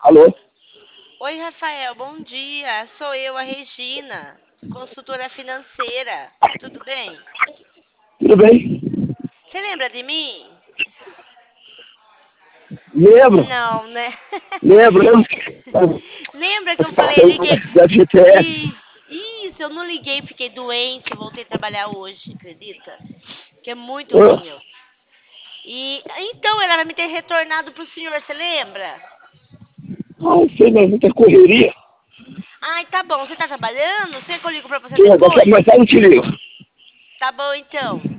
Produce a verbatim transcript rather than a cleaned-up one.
Alô? Oi, Rafael, bom dia. Sou eu, a Regina, consultora financeira. Tudo bem? Tudo bem? Você lembra de mim? Lembro, Não, né? lembro, lembro. Lembra que Faz eu parte falei, da liguei. Universidade G T S. Ih, Isso, eu não liguei, fiquei doente, voltei a trabalhar hoje, acredita? Que é muito Ah, ruim eu. E então ela vai me ter retornado pro senhor, você lembra? não sei, mas muita correria. Ai, tá bom, você tá trabalhando? Você que eu ligo pra você Tô, daqui a depois? mais tarde eu te ligo. Tá bom então.